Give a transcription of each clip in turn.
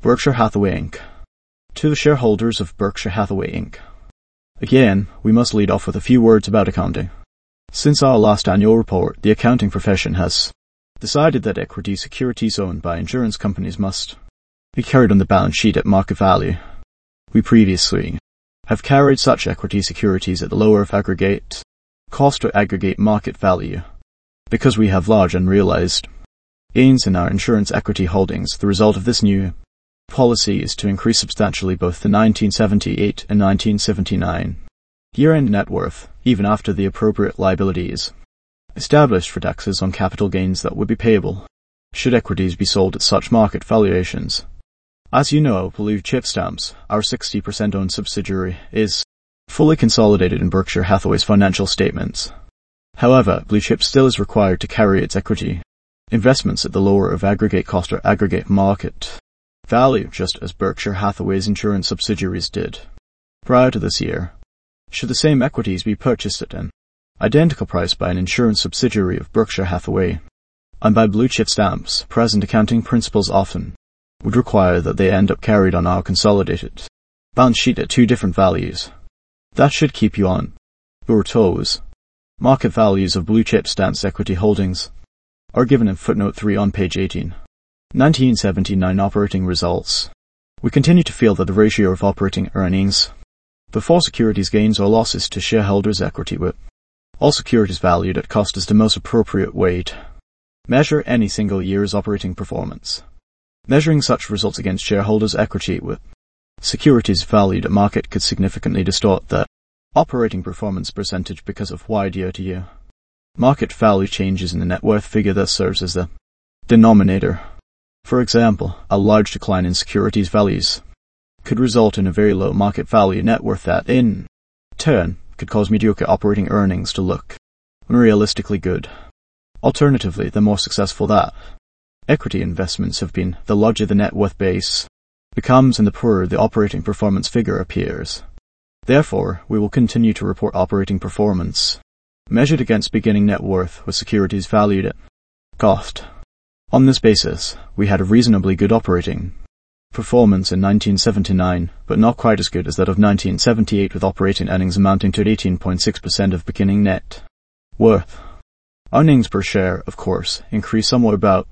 Berkshire Hathaway Inc. To the shareholders of Berkshire Hathaway Inc. Again, we must lead off with a few words about accounting. Since our last annual report, the accounting profession has decided that equity securities owned by insurance companies must be carried on the balance sheet at market value. We previously have carried such equity securities at the lower of aggregate cost or aggregate market value. Because we have large unrealized gains in our insurance equity holdings, the result of this new policy is to increase substantially both the 1978 and 1979 year-end net worth, even after the appropriate liabilities established for taxes on capital gains that would be payable should equities be sold at such market valuations. As you know, Blue Chip Stamps, our 60% owned subsidiary, is fully consolidated in Berkshire Hathaway's financial statements. However, Blue Chip still is required to carry its equity investments at the lower of aggregate cost or aggregate market value, just as Berkshire Hathaway's insurance subsidiaries did prior to this year. Should the same equities be purchased at an identical price by an insurance subsidiary of Berkshire Hathaway and by Blue Chip Stamps, present accounting principles often would require that they end up carried on our consolidated balance sheet at two different values. That should keep you on your toes. Market values of Blue Chip Stamps equity holdings are given in footnote 3 on page 18. 1979 operating results. We continue to feel that the ratio of operating earnings before securities gains or losses to shareholders' equity with all securities valued at cost is the most appropriate way to measure any single year's operating performance. Measuring such results against shareholders' equity with securities valued at market could significantly distort the operating performance percentage because of wide year-to-year market value changes in the net worth figure that serves as the denominator. For example, a large decline in securities values could result in a very low market value net worth that, in turn, could cause mediocre operating earnings to look unrealistically good. Alternatively, the more successful that equity investments have been, the larger the net worth base becomes and the poorer the operating performance figure appears. Therefore, we will continue to report operating performance measured against beginning net worth with securities valued at cost. On this basis, we had a reasonably good operating performance in 1979, but not quite as good as that of 1978, with operating earnings amounting to 18.6% of beginning net worth. Earnings per share, of course, increased somewhat about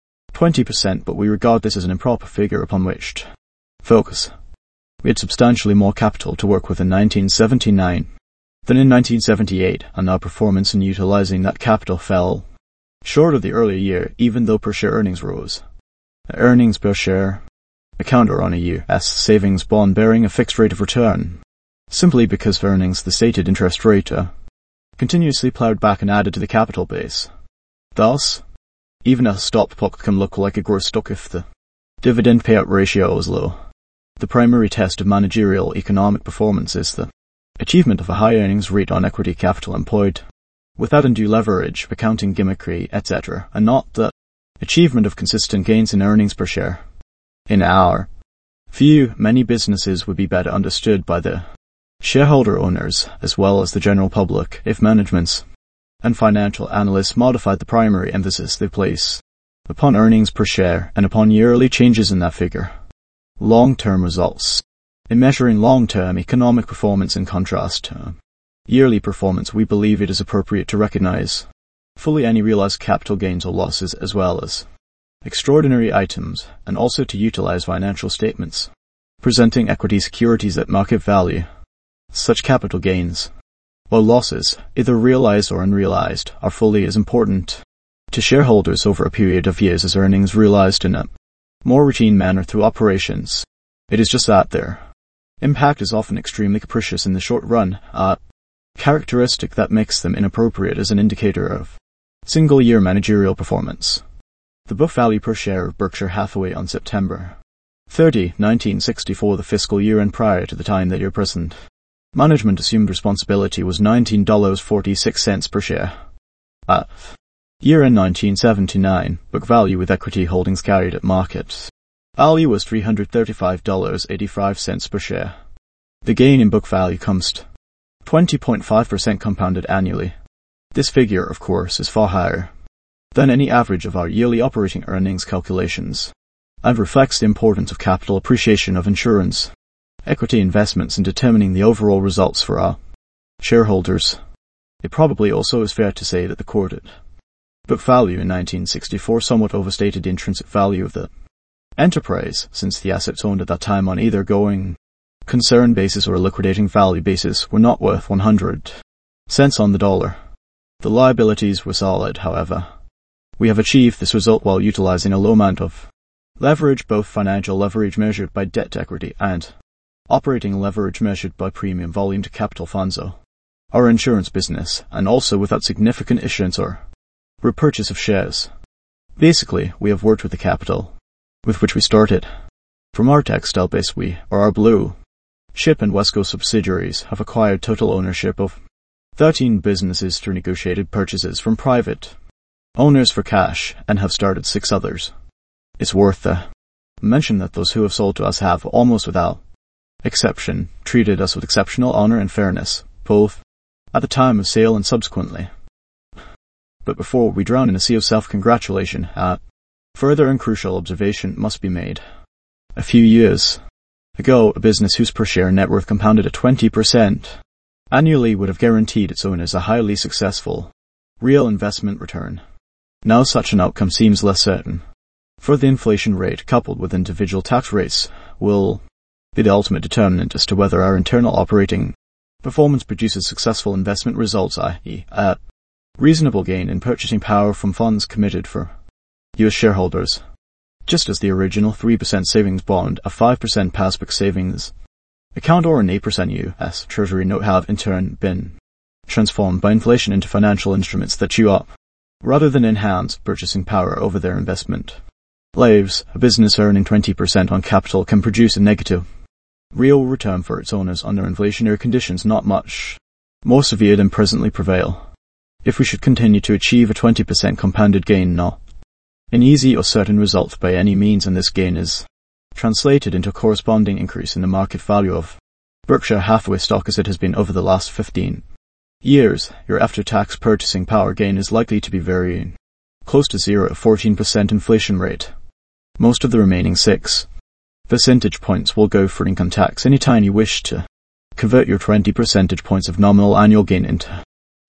20%, but we regard this as an improper figure upon which to focus. We had substantially more capital to work with in 1979 than in 1978, and our performance in utilizing that capital fell short of the earlier year, even though per share earnings rose. Earnings per share account are on a U.S. savings bond bearing a fixed rate of return, simply because of earnings the stated interest rate continuously plowed back and added to the capital base. Thus, even a stopped clock can look like a growth stock if the dividend payout ratio is low. The primary test of managerial economic performance is the achievement of a high earnings rate on equity capital employed without undue leverage, accounting gimmickry, etc., and not the achievement of consistent gains in earnings per share. In our view, many businesses would be better understood by the shareholder owners as well as the general public if managements and financial analysts modified the primary emphasis they place upon earnings per share and upon yearly changes in that figure. Long-term results. In measuring long-term economic performance in contrast to yearly performance, we believe it is appropriate to recognize fully any realized capital gains or losses as well as extraordinary items, and also to utilize financial statements presenting equity securities at market value. Such capital gains or losses, either realized or unrealized, are fully as important to shareholders over a period of years as earnings realized in a more routine manner through operations. It is just that their impact is often extremely capricious in the short run, a characteristic that makes them inappropriate as an indicator of single-year managerial performance. The book value per share of Berkshire Hathaway on September 30, 1964, the fiscal year and prior to the time that your present management assumed responsibility, was $19.46 per share. At year-end 1979, book value with equity holdings carried at market value was $335.85 per share. The gain in book value comes to 20.5% compounded annually. This figure, of course, is far higher than any average of our yearly operating earnings calculations. and reflects the importance of capital appreciation of insurance equity investments in determining the overall results for our shareholders. It probably also is fair to say that the quoted book value in 1964 somewhat overstated the intrinsic value of the enterprise, since the assets owned at that time on either going concern basis or a liquidating value basis were not worth 100 cents on the dollar. The liabilities were solid, however. We have achieved this result while utilizing a low amount of leverage, both financial leverage measured by debt to equity and operating leverage measured by premium volume to capital funds of our insurance business, and also without significant issuance or repurchase of shares. Basically, we have worked with the capital with which we started. From our textile base, we, or our Blue Ship and Wesco subsidiaries, have acquired total ownership of 13 businesses through negotiated purchases from private owners for cash, and have started 6 others. It's worth the mention that those who have sold to us have, almost without exception, treated us with exceptional honor and fairness, both at the time of sale and subsequently. But before we drown in a sea of self-congratulation, a further and crucial observation must be made. A few years ago, a business whose per share net worth compounded at 20% annually would have guaranteed its owners a highly successful real investment return. Now such an outcome seems less certain, for the inflation rate coupled with individual tax rates will be the ultimate determinant as to whether our internal operating performance produces successful investment results, i.e., a reasonable gain in purchasing power from funds committed for U.S. shareholders. Just as the original 3% savings bond, a 5% passbook savings account, or an 8% U.S. Treasury note have in turn been transformed by inflation into financial instruments that chew up, rather than enhance, purchasing power over their investment lives. A business earning 20% on capital can produce a negative real return for its owners under inflationary conditions not much more severe than presently prevail. If we should continue to achieve a 20% compounded gain, not an easy or certain result by any means, and this gain is translated into a corresponding increase in the market value of Berkshire Hathaway stock as it has been over the last 15 years, your after-tax purchasing power gain is likely to be very close to zero at 14% inflation rate. Most of the remaining 6 percentage points will go for income tax any time you wish to convert your 20 percentage points of nominal annual gain into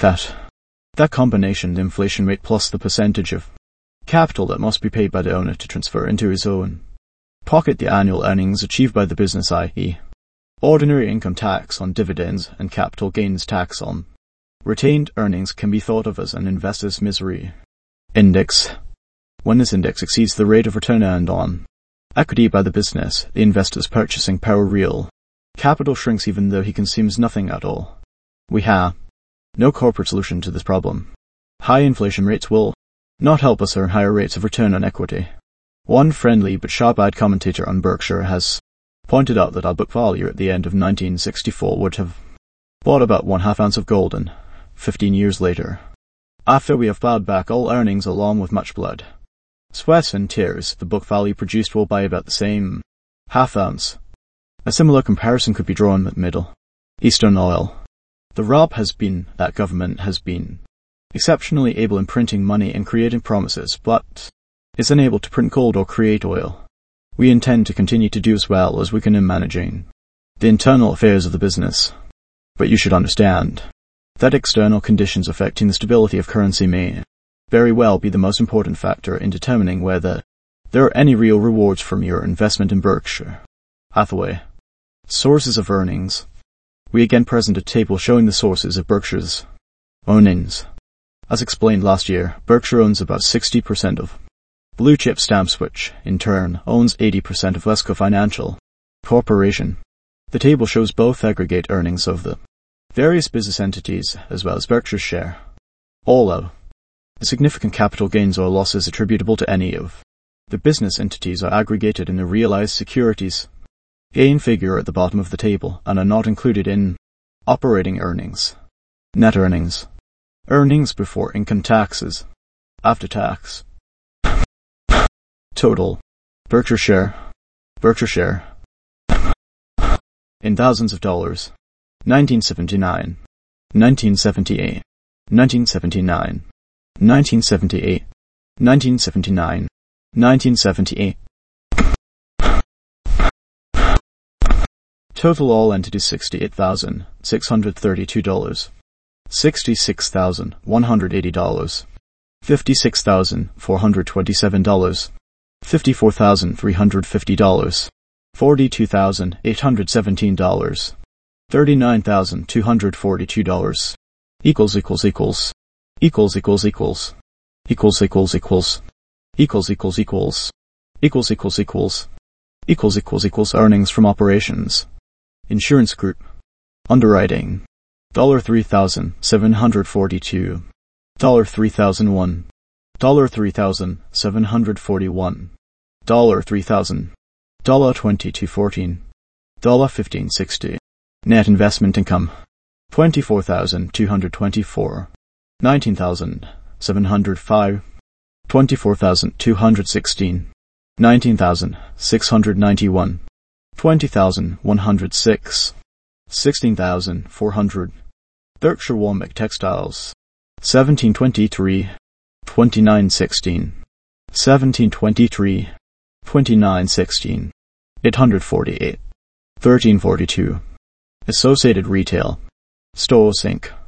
that combination, the inflation rate plus the percentage of capital that must be paid by the owner to transfer into his own pocket the annual earnings achieved by the business, i.e., ordinary income tax on dividends and capital gains tax on retained earnings, can be thought of as an investor's misery index. When this index exceeds the rate of return earned on equity by the business, the investor's purchasing power real capital shrinks even though he consumes nothing at all. We have no corporate solution to this problem. High inflation rates will not help us earn higher rates of return on equity. One friendly but sharp-eyed commentator on Berkshire has pointed out that our book value at the end of 1964 would have bought about 1/2 ounce of gold, and 15 years later, after we have plowed back all earnings along with much blood, sweat and tears, the book value produced will buy about the same 1/2 ounce. A similar comparison could be drawn with Middle Eastern oil. The rub has been that government has been exceptionally able in printing money and creating promises, but is unable to print gold or create oil. We intend to continue to do as well as we can in managing the internal affairs of the business. But you should understand that external conditions affecting the stability of currency may very well be the most important factor in determining whether there are any real rewards from your investment in Berkshire Hathaway. Sources of earnings. We again present a table showing the sources of Berkshire's earnings. As explained last year, Berkshire owns about 60% of Blue Chip Stamps, which, in turn, owns 80% of Wesco Financial Corporation. The table shows both aggregate earnings of the various business entities as well as Berkshire's share. All of the significant capital gains or losses attributable to any of the business entities are aggregated in the realized securities gain figure at the bottom of the table and are not included in operating earnings. Net earnings. Earnings before income taxes. After tax. Total. Berkshire share. In thousands of dollars. 1979. 1978. 1979. 1978. 1979. 1978. Total all entities $68,632. $66,180. $56,427. $54,350. $42,817. $39,242. Equals equals equals. Equals equals equals. Equals equals equals. Equals equals equals. Equals equals equals. Equals equals equals. Earnings from operations. Insurance Group. Underwriting. $3,742. $3,001. $3,741. $3,000. $22.14. $15.60. Net investment income. $24,224. $19,705. $24,216. $19,691. $20,106. $16,400. Berkshire Walmart Textiles. 1723. 2916. 1723. 2916. 848. 1342. Associated Retail. Stows Inc.